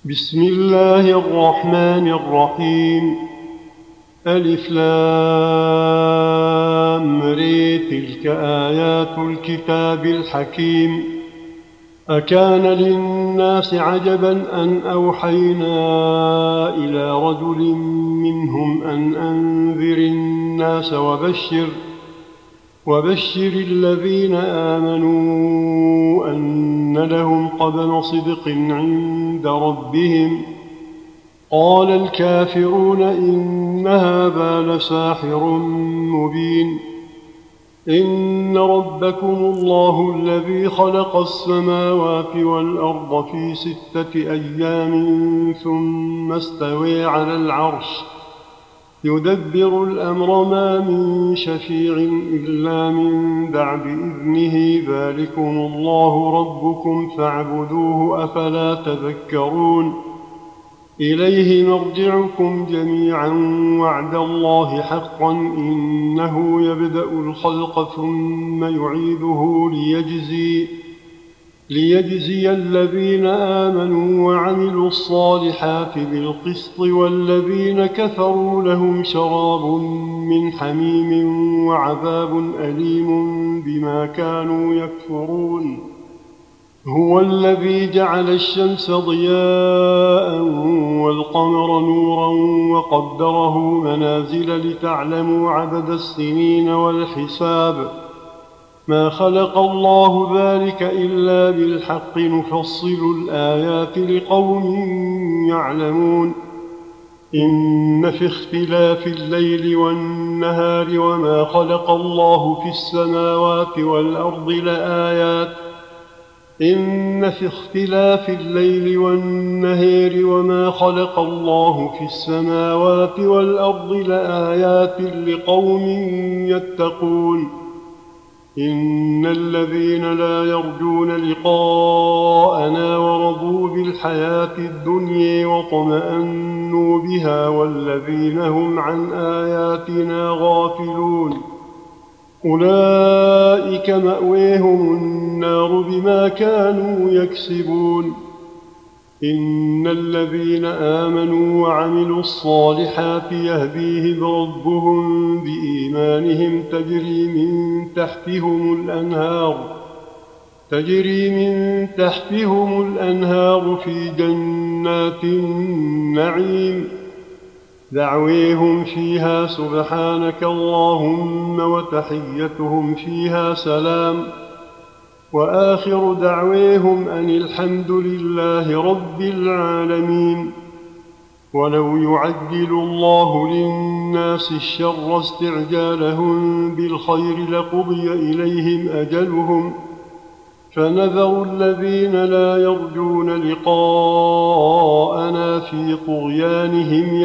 بسم الله الرحمن الرحيم. ألف لام ر تلك آيات الكتاب الحكيم. أكان للناس عجبا أن أوحينا إلى رجل منهم أن أنذر الناس وبشر الذين آمنوا أن لهم قدم صدق عند ربهم. قال الكافرون إن هذا لساحر مبين. إن ربكم الله الذي خلق السماوات والأرض في 6 أيام ثم استوى على العرش يدبر الأمر ما من شفيع إلا من بعد إذنه ذلكم الله ربكم فاعبدوه أفلا تذكرون. إليه مرجعكم جميعا وعد الله حقا إنه يبدأ الخلق ثم يعيده ليجزي الذين آمنوا وعملوا الصالحات بالقسط والذين كفروا لهم شراب من حميم وعذاب أليم بما كانوا يكفرون. هو الذي جعل الشمس ضياء والقمر نورا وقدره منازل لتعلموا عدد السنين والحساب. ما خلق الله ذلك إلا بالحق نفصل الآيات لقوم يعلمون. إن في اختلاف الليل والنهار وما خلق الله في السماوات والأرض لآيات إن في اختلاف الليل والنهار وما خلق الله في السماوات والأرض لآيات لقوم يتقون. إن الذين لا يرجون لقاءنا ورضوا بالحياة الدنيا واطمأنوا بها والذين هم عن آياتنا غافلون أولئك مأويهم النار بما كانوا يكسبون. إن الذين آمنوا وعملوا الصالحات يهديهم ربهم بإيمانهم تجري من تحتهم الأنهار في جنات النعيم. دعويهم فيها سبحانك اللهم وتحيتهم فيها سلام وآخر دعويهم أن الحمد لله رب العالمين. ولو يعجل الله للناس الشر استعجالهم بالخير لقضي إليهم أجلهم فنذر الذين لا يرجون لقاءنا في طغيانهم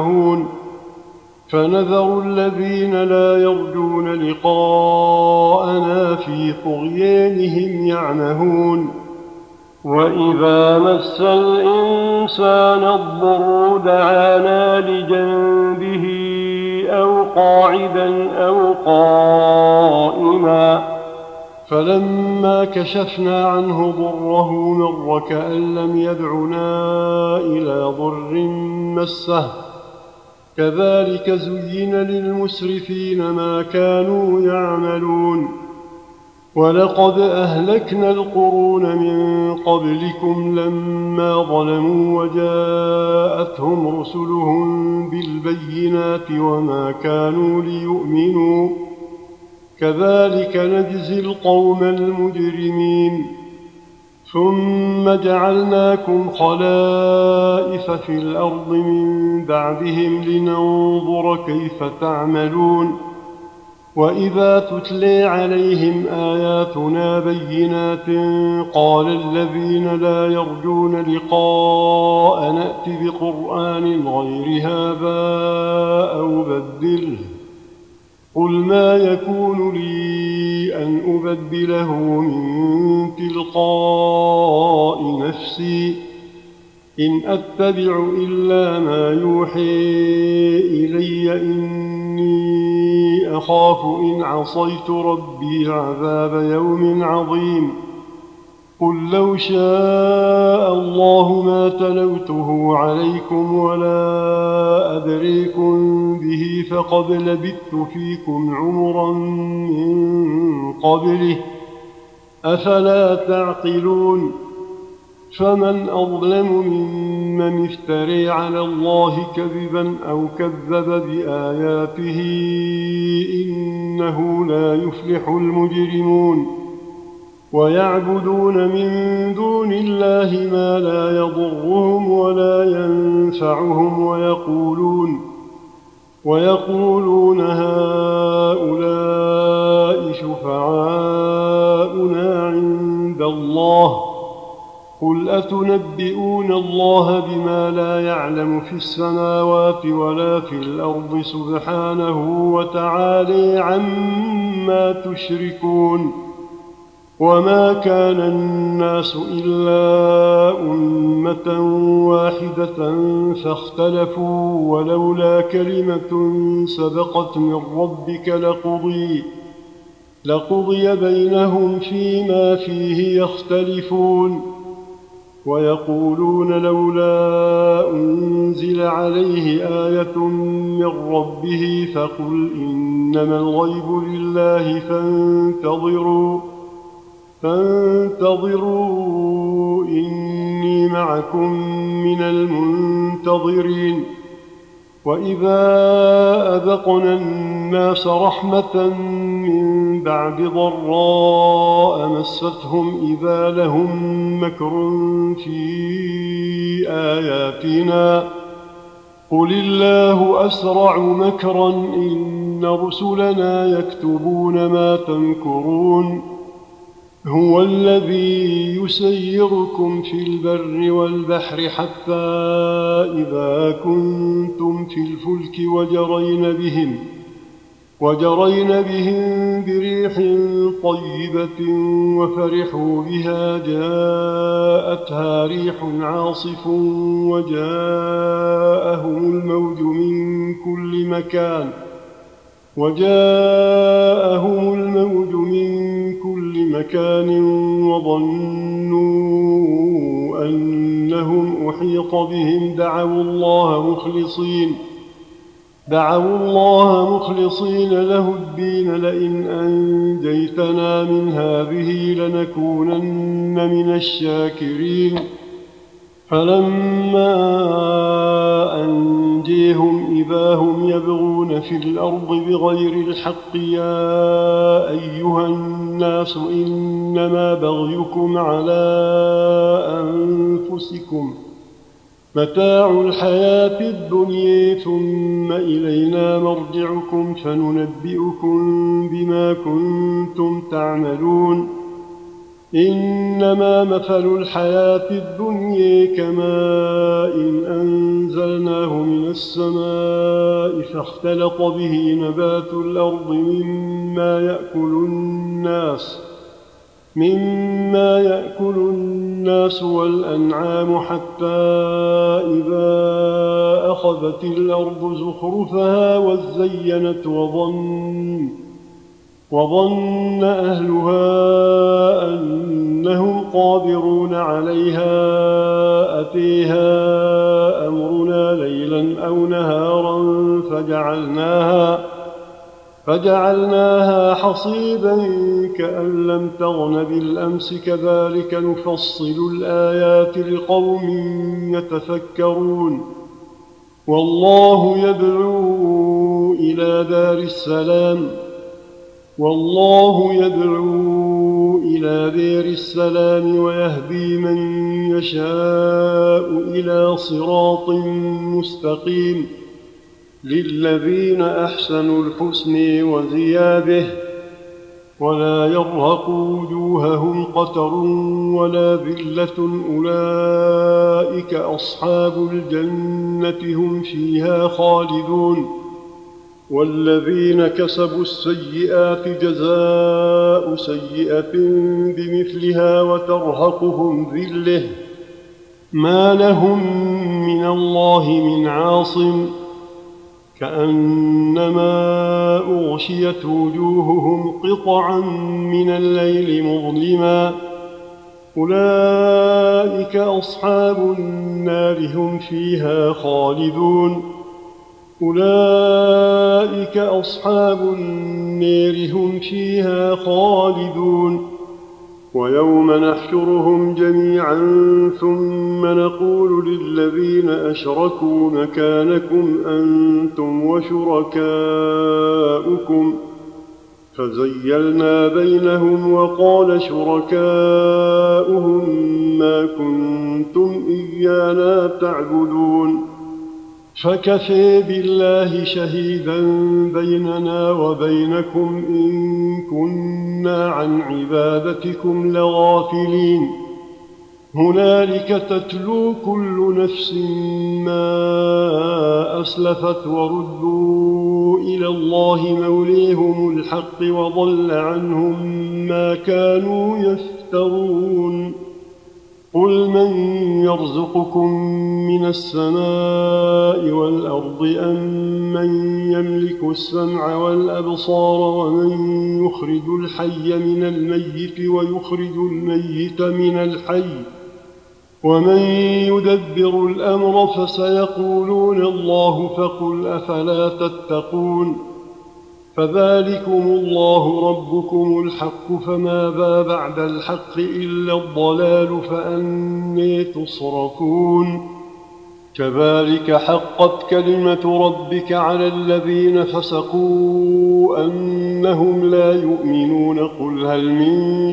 يعمهون. وإذا مس الإنسان الضر دعانا لجنبه أو قاعدا أو قائما فلما كشفنا عنه ضره مر كأن لم يدعنا إلى ضر مسه. كذلك زين للمسرفين ما كانوا يعملون. ولقد أهلكنا القرون من قبلكم لما ظلموا وجاءتهم رسلهم بالبينات وما كانوا ليؤمنوا كذلك نجزي القوم المجرمين. ثم جعلناكم خلائف في الأرض من بعدهم لننظر كيف تعملون. وإذا تتلي عليهم آياتنا بينات قال الذين لا يرجون لقاء نأت بقرآن غير هذا أو بدله قل ما يكون لي أن أبدله من تلقاء نفسي إن أتبع إلا ما يوحي إلي إني أخاف إن عصيت ربي عذاب يوم عظيم. قل لو شاء الله ما تلوته عليكم ولا أدريكم به فقد لبثت فيكم عمرا من قبله أفلا تعقلون فمن أظلم ممن افتري على الله كذبا أو كذب بآياته إنه لا يفلح المجرمون ويعبدون من دون الله ما لا يضرهم ولا ينفعهم ويقولون هؤلاء شفعاؤنا عند الله قل أتنبئون الله بما لا يعلم في السماوات ولا في الأرض سبحانه وتعالى عما تشركون وما كان الناس إلا أمة واحدة فاختلفوا ولولا كلمة سبقت من ربك لقضي بينهم فيما فيه يختلفون ويقولون لولا أنزل عليه آية من ربه فقل إنما الغيب لله فانتظروا إني معكم من المنتظرين وإذا أذقنا الناس رحمة من بعد ضراء مستهم إذا لهم مكر في آياتنا قل الله أسرع مكرا إن رسلنا يكتبون ما تمكرون هو الذي يسيركم في البر والبحر حتى إذا كنتم في الفلك وجرين بهم بريح طيبة وفرحوا بها جاءتها ريح عاصف وجاءهم الموج من كل مكان وظنوا أنهم أحيط بهم دعوا الله مخلصين له الدين لئن أنجيتنا من هذه لنكونن من الشاكرين فلما أنجيهم إذا هم يبغون في الأرض بغير الحق يا أيها الناس إنما بغيكم على أنفسكم متاع الحياة الدنيا ثم إلينا مرجعكم فننبئكم بما كنتم تعملون إنما مثل الحياة الدنيا كماء إن أنزلناه من السماء فاختلط به نبات الأرض مما يأكل الناس والأنعام حتى إذا أخذت الأرض زخرفها وزينت وظن أهلها أنهم قادرون عليها أتيها أمرنا ليلا أو نهارا فجعلناها حصيدا كأن لم تغن بالأمس كذلك نفصل الآيات لقوم يتفكرون والله يدعو إلى دار السلام ويهدي من يشاء إلى صراط مستقيم للذين أحسنوا الحسن وزيادة ولا يرهق وجوههم قتر ولا ذلة أولئك أصحاب الجنة هم فيها خالدون والذين كسبوا السيئات جزاء سيئة بمثلها وترهقهم ذلة ما لهم من الله من عاصم كأنما أغشيت وجوههم قطعا من الليل مظلما أولئك أصحاب النار هم فيها خالدون أولئك أصحاب النار هم فيها خالدون ويوم نحشرهم جميعا ثم نقول للذين أشركوا مكانكم أنتم وشركاؤكم فزيلنا بينهم وقال شركاؤهم ما كنتم إيانا تعبدون فكفى بالله شهيدا بيننا وبينكم إن كنا عن عبادتكم لغافلين هنالك تتلو كل نفس ما أسلفت وردوا إلى الله موليهم الحق وضل عنهم ما كانوا يفترون قل من يرزقكم من السماء والأرض أم من يملك السمع والأبصار ومن يخرج الحي من الميت ويخرج الميت من الحي ومن يدبر الأمر فسيقولون الله فقل أفلا تتقون فذلكم الله ربكم الحق فماذا بعد الحق إلا الضلال فأني تصرفون كذلك حقت كلمة ربك على الذين فسقوا أنهم لا يؤمنون قل هل من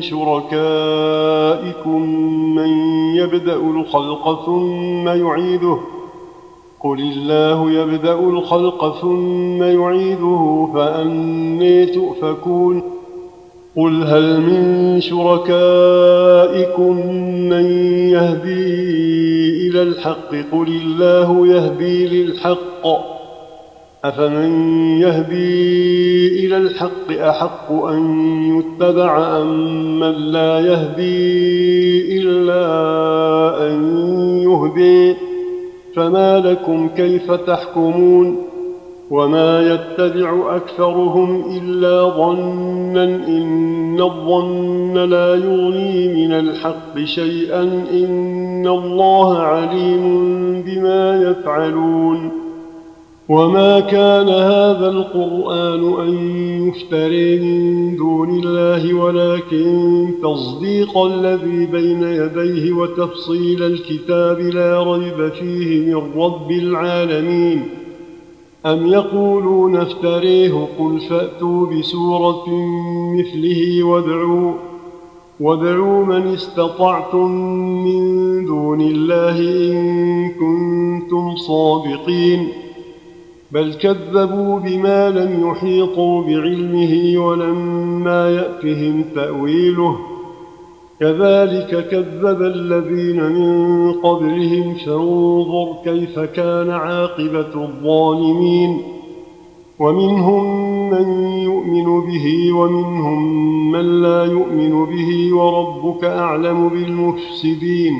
شركائكم من يبدأ الخلق ثم يعيده قل الله يبدأ الخلق ثم يعيده فأني تؤفكون قل هل من شركائكم من يهدي إلى الحق قل الله يهدي للحق أفمن يهدي إلى الحق أحق أن يتبع أم من لا يهدي إلا أن يهدي فما لكم كيف تحكمون وما يتبع أكثرهم إلا ظنا إن الظن لا يغني من الحق شيئا إن الله عليم بما يفعلون وما كان هذا القرآن أن يفتري من دون الله ولكن تصديق الذي بين يديه وتفصيل الكتاب لا ريب فيه من رب العالمين أم يقولون افتريه قل فأتوا بسورة مثله وادعوا من استطعتم من دون الله إن كنتم صادقين بل كذبوا بما لم يحيطوا بعلمه ولما يأتهم تأويله كذلك كذب الذين من قبلهم فانظر كيف كان عاقبة الظالمين ومنهم من يؤمن به ومنهم من لا يؤمن به وربك أعلم بالمفسدين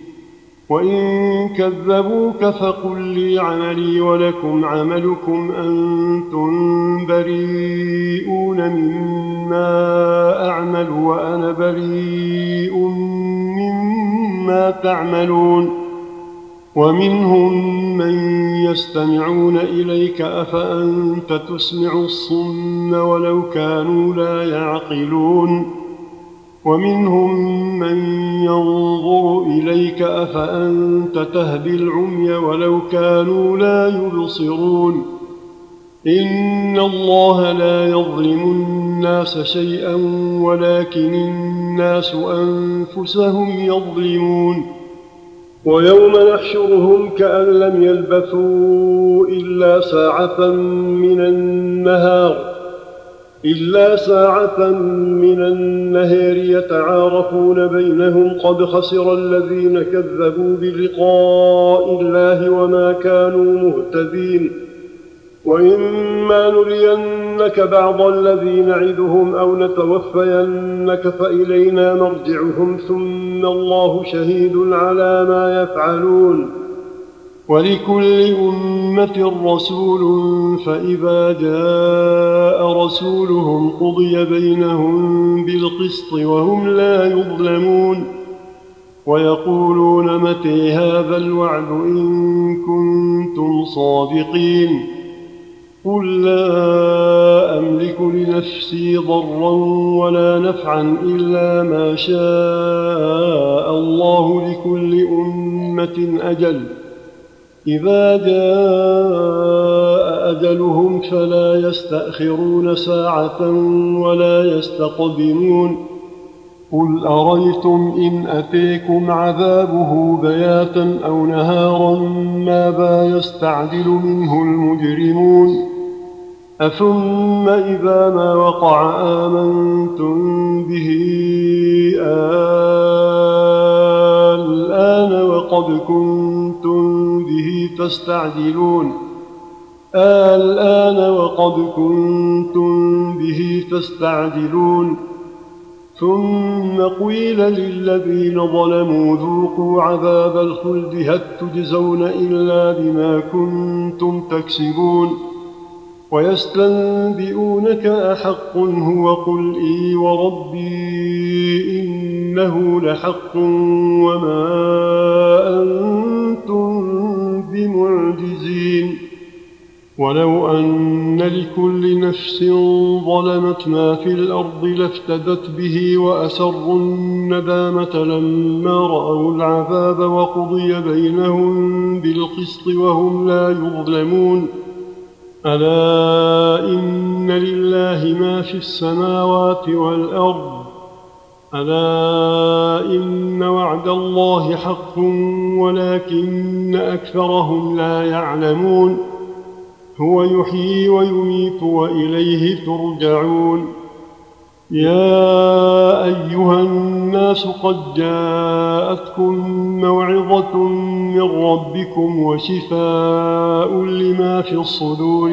وإن كذبوك فقل لي عملي ولكم عملكم أنتم بريئون مما أعمل وأنا بريء مما تعملون ومنهم من يستمعون إليك أفأنت تسمع الصم ولو كانوا لا يعقلون ومنهم من ينظر إليك أفأنت تهدي العمي ولو كانوا لا يبصرون إن الله لا يظلم الناس شيئا ولكن الناس أنفسهم يظلمون ويوم نحشرهم كأن لم يلبثوا إلا ساعة من النهار يتعارفون بينهم قد خسر الذين كذبوا بلقاء الله وما كانوا مهتدين وإما نرينك بعض الذي نعدهم أو نتوفينك فإلينا مرجعهم ثم الله شهيد على ما يفعلون ولكل أمة رسول فإذا جاء رسولهم قضي بينهم بالقسط وهم لا يظلمون ويقولون متى هذا الوعد إن كنتم صادقين قل لا أملك لنفسي ضرا ولا نفعا إلا ما شاء الله لكل أمة أجل إذا جاء أجلهم فلا يستأخرون ساعة ولا يستقدمون قل أريتم إن أتيكم عذابه بياتا أو نهارا ماذا يستعجل منه المجرمون أثم إذا ما وقع آمنتم به الآن وقد كنتم به تستعجلون ثم قيل للذين ظلموا ذوقوا عذاب الخلد هل تجزون إلا بما كنتم تكسبون ويستنبئونك أحق هو قل إي وربي إنه لحق وما أنتم بمعجزين ولو أن لكل نفس ظلمت ما في الأرض لافتدت به وأسروا الندامة لما رأوا العذاب وقضي بينهم بالقسط وهم لا يظلمون ألا إن لله ما في السماوات والأرض ألا إن وعد الله حق ولكن أكثرهم لا يعلمون هو يحيي ويميت وإليه ترجعون يا أيها الناس قد جاءتكم موعظة من ربكم وشفاء لما في الصدور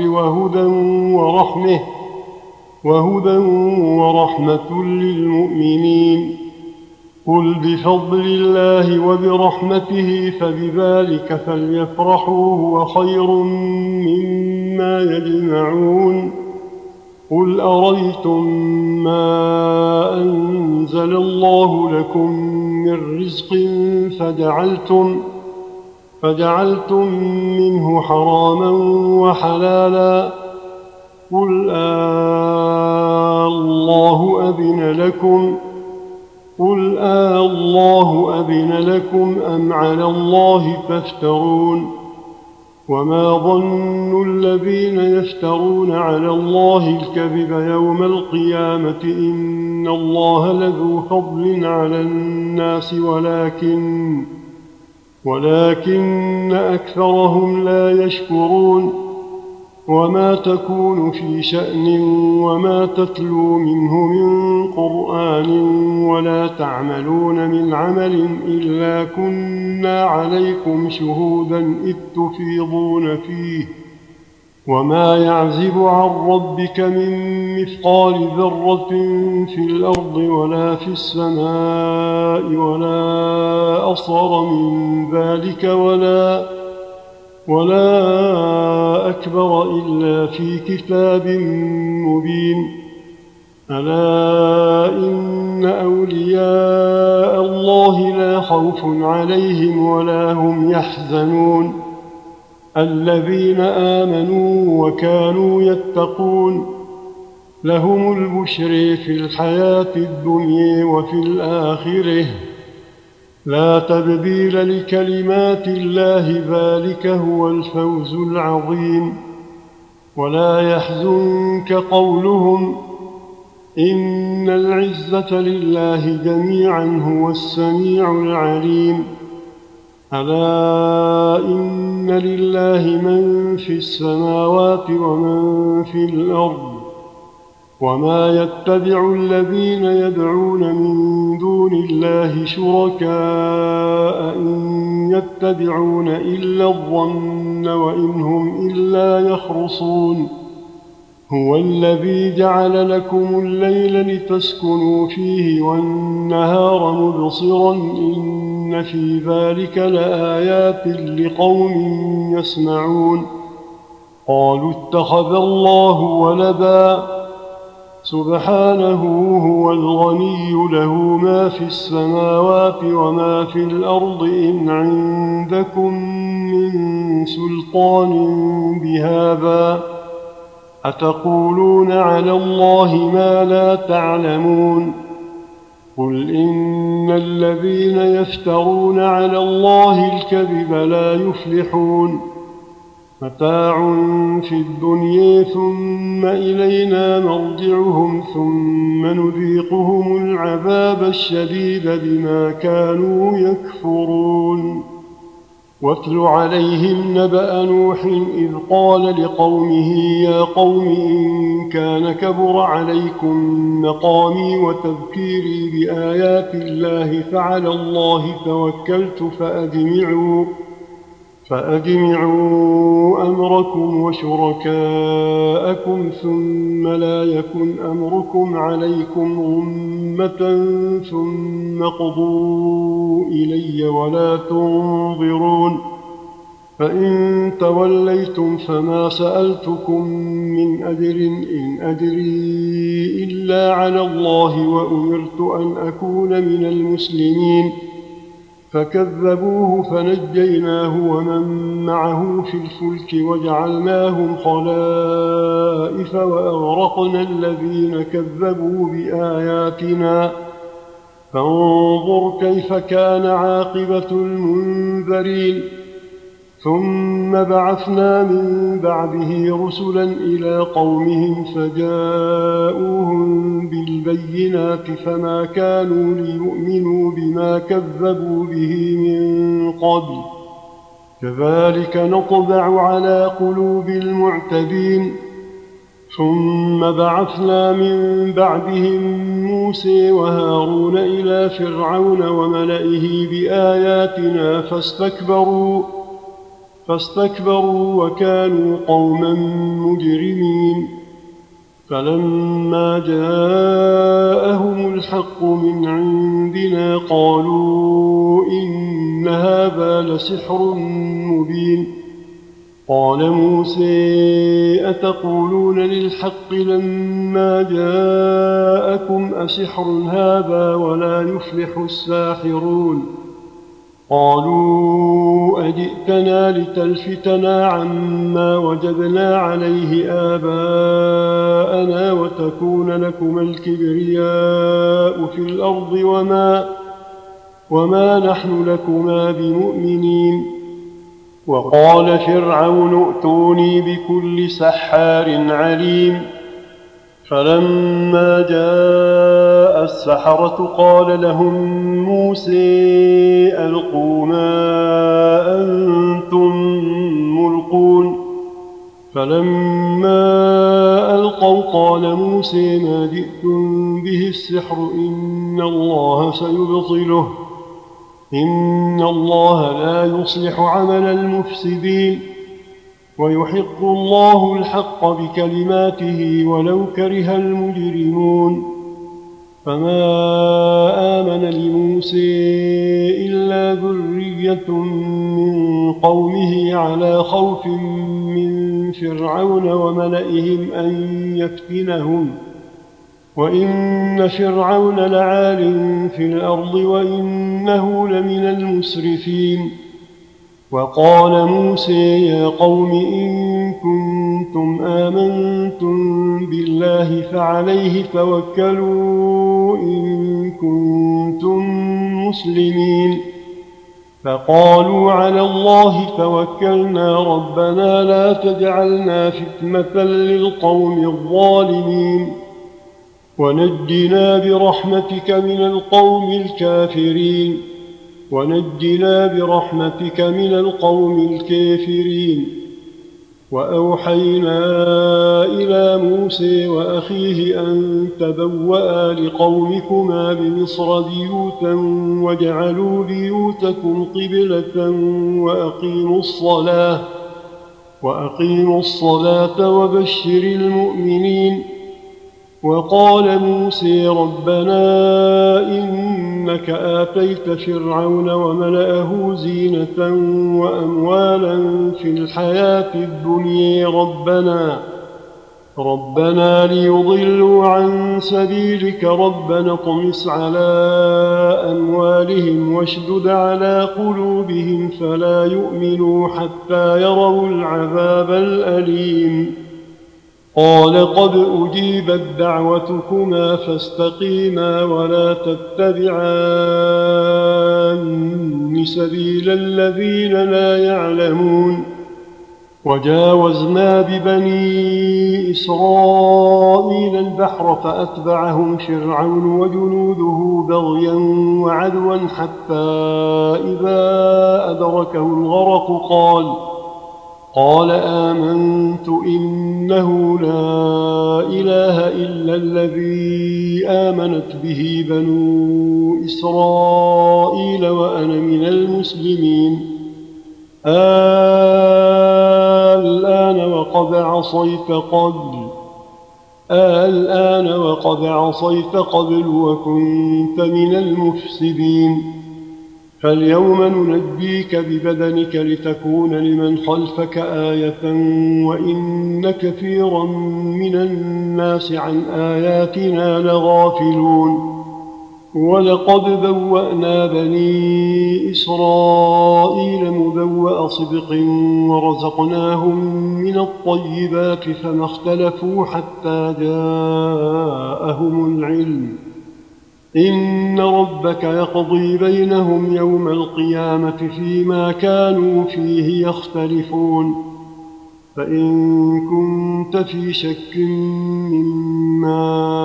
وهدى ورحمة للمؤمنين قل بفضل الله وبرحمته فبذلك فليفرحوا هو خير مما يجمعون قل أريتم ما أنزل الله لكم من رزق فجعلتم منه حراما وحلالا قل الله أذن لكم أم على الله تفترون وما ظن الذين يفترون على الله الكذب يوم القيامة إن الله لذو فضل على الناس ولكن أكثرهم لا يشكرون وما تكون في شأن وما تتلو منه من قرآن ولا تعملون من عمل إلا كنا عليكم شهودا إذ تفيضون فيه وما يعزب عن ربك من مثقال ذرة في الأرض ولا في السماء ولا أصغر من ذلك ولا أكبر إلا في كتاب مبين ألا إن أولياء الله لا خوف عليهم ولا هم يحزنون الذين آمنوا وكانوا يتقون لهم البشر في الحياة الدنيا وفي الآخرة لا تبديل لكلمات الله ذلك هو الفوز العظيم ولا يحزنك قولهم إن العزة لله جميعا هو السميع العليم ألا إن لله من في السماوات ومن في الأرض وما يتبع الذين يدعون من دون الله شركاء إن يتبعون إلا الظن وإن هم إلا يخرصون هو الذي جعل لكم الليل لتسكنوا فيه والنهار مبصرا إن في ذلك لآيات لقوم يسمعون قالوا اتخذ الله ولدا سبحانه هو الغني له ما في السماوات وما في الأرض إن عندكم من سلطان بهذا أتقولون على الله ما لا تعلمون قل إن الذين يفترون على الله الكذب لا يفلحون متاع في الدنيا ثم إلينا مرجعهم ثم نذيقهم العذاب الشديد بما كانوا يكفرون واتل عليهم نبأ نوح إذ قال لقومه يا قوم إن كان كبر عليكم مقامي وتذكيري بآيات الله فعلى الله توكلت فأجمعوا أمركم وشركاءكم ثم لا يكن أمركم عليكم غمة ثم قضوا إلي ولا تنظرون فإن توليتم فما سألتكم من أجر إن أجري إلا على الله وأمرت أن أكون من المسلمين فكذبوه فنجيناه ومن معه في الفلك وجعلناهم خلائف وأغرقنا الذين كذبوا بآياتنا فانظر كيف كان عاقبة المنذرين ثم بعثنا من بعده رسلا إلى قومهم فجاءوهم بالبينات فما كانوا ليؤمنوا بما كذبوا به من قبل كذلك نطبع على قلوب المعتدين ثم بعثنا من بعدهم موسى وهارون إلى فرعون وملئه بآياتنا فاستكبروا وكانوا قوما مجرمين فلما جاءهم الحق من عندنا قالوا إن هذا لسحر مبين قال موسى أتقولون للحق لما جاءكم أسحر هذا ولا يفلح الساحرون قالوا أجئتنا لتلفتنا عما وجدنا عليه آباءنا وتكون لكما الكبرياء في الأرض وما نحن لكما بمؤمنين وقال فرعون ائتوني بكل سحار عليم فلما جاء السحرة قال لهم موسى ألقوا ما أنتم ملقون فلما ألقوا قال موسى ما جئتم به السحر إن الله سيبطله إن الله لا يصلح عمل المفسدين ويحق الله الحق بكلماته ولو كره المجرمون فما آمن لموسى إلا ذرية من قومه على خوف من فرعون وملئهم أن يفتنهم وإن فرعون لعال في الأرض وإنه لمن المسرفين وقال موسى يا قوم إن كنتم آمنتم بالله فعليه توكلوا إن كنتم مسلمين فقالوا على الله توكلنا ربنا لا تجعلنا فتنة للقوم الظالمين ونجنا برحمتك من القوم الكافرين وأوحينا إلى موسى وأخيه أن تبوأ لقومكما بمصر بيوتا واجعلوا بيوتكم قبلة وأقيموا الصلاة وبشر المؤمنين وقال موسى ربنا إنك آتيت فرعون وملأه زينة ربنا ليضلوا عن سبيلك ربنا اطمس على أموالهم واشدد على قلوبهم فلا يؤمنوا حتى يروا العذاب الأليم قال قد أجيبت دعوتكما فاستقيما ولا تتبعان سبيل الذين لا يعلمون وجاوزنا ببني إسرائيل البحر فأتبعهم فرعون وجنوده بغيا وعدوا حتى إذا أدركه الغرق قال آمنت إنه لا إله إلا الذي آمنت به بنو إسرائيل وأنا من المسلمين الآن وقد عصيت قبل وكنت من المفسدين فاليوم ننجيك ببدنك لتكون لمن خلفك آية وإن كثيرا من الناس عن آياتنا لغافلون ولقد بوأنا بني إسرائيل مبوأ صدق ورزقناهم من الطيبات فما اختلفوا حتى جاءهم العلم إن ربك يقضي بينهم يوم القيامة فيما كانوا فيه يختلفون فإن كنت في شك مما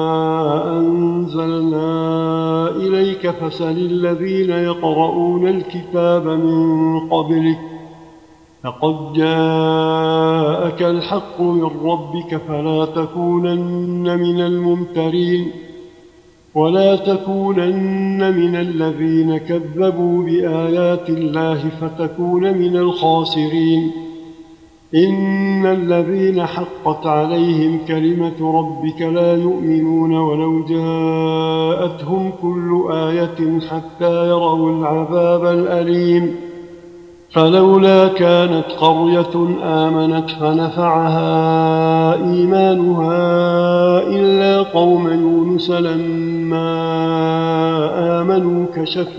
أنزلنا إليك فسل الذين يقرؤون الكتاب من قبلك لقد جاءك الحق من ربك فلا تكونن من الممترين ولا تكونن من الذين كذبوا بآيات الله فتكون من الخاسرين إن الذين حقت عليهم كلمة ربك لا يؤمنون ولو جاءتهم كل آية حتى يروا العذاب الأليم فلولا كانت قرية آمنت فنفعها إيمانها إلا قوم يونس لما آمنوا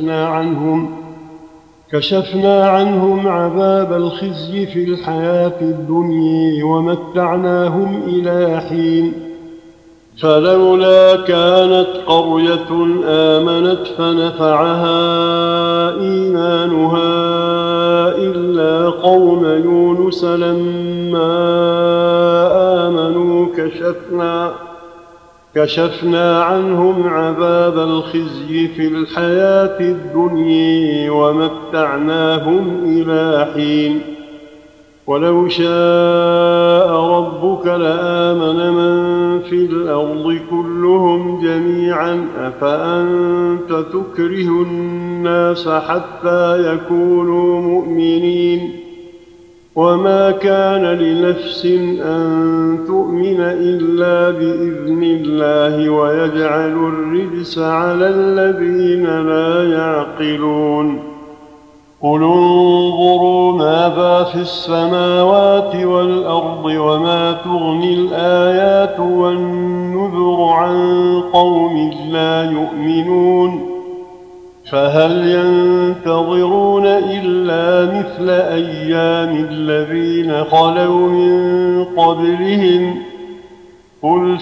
كشفنا عنهم عذاب الخزي في الحياة الدنيا ومتعناهم إلى حين فلولا كانت قرية آمنت فنفعها إيمانها إلا قوم يونس لما آمنوا كشفنا عنهم عذاب الخزي في الحياة الدنيا ومتعناهم إلى حين ولو شاء ربك لآمن من في الأرض كلهم جميعا أفأنت تكره الناس حتى يكونوا مؤمنين وما كان لنفس أن تؤمن إلا بإذن الله ويجعل الرجس على الذين لا يعقلون قل انظروا ماذا في السماوات والأرض وما تغني الآيات والنذر عن قوم لا يؤمنون فهل ينتظرون إلا مثل أيام الذين خلوا من قبلهم قل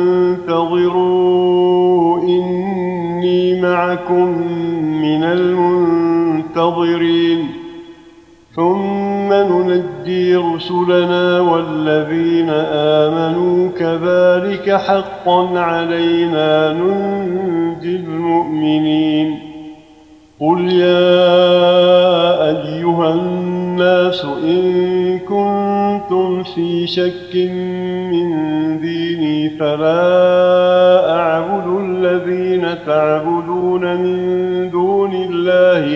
فانتظروا إني معكم من المنتظرين ثم ننجي رسلنا والذين آمنوا كذلك حقا علينا ننجي المؤمنين قل يا أيها الناس إن كنتم في شك من ديني فلا أعبد الذين تعبدون من دون الله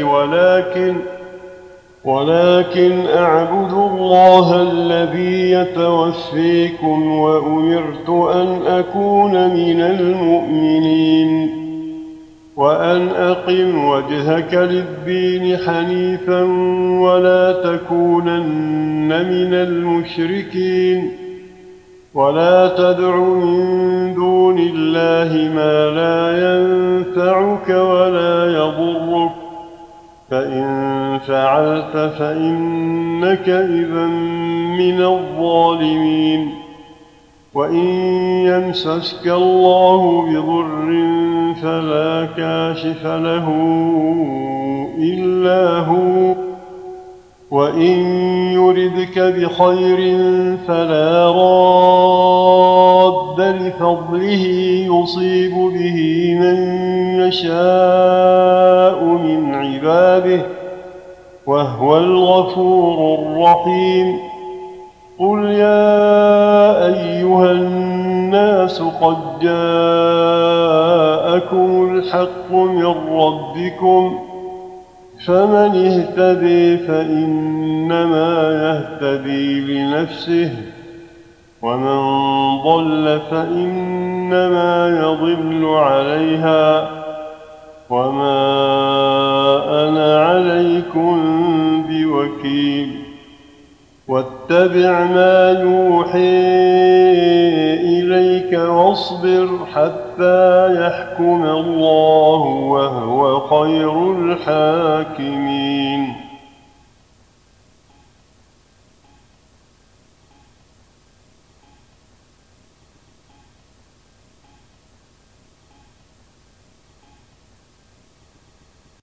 ولكن أعبد الله الذي يتوفيكم وأمرت أن أكون من المؤمنين وأن أقم وجهك للدين حنيفا ولا تكونن من المشركين ولا تدع من دون الله ما لا ينفعك ولا يضرك، فإن فعلت فإنك إذا من الظالمين. وإن يمسسك الله بضر فلا كاشف له إلا هو، وإن يردك بخير فلا راد لفضله يصيب به من يشاء من عباده، وهو الغفور الرحيم. قل يا أيها الناس قد جاءكم الحق من ربكم، فمن اهتدي فإنما يهتدي لنفسه، ومن ضل فإنما يضل عليها، وما أنا عليكم بوكيل. واتبع ما يوحي إليك واصبر حتى يحكم الله وهو خير الحاكمين.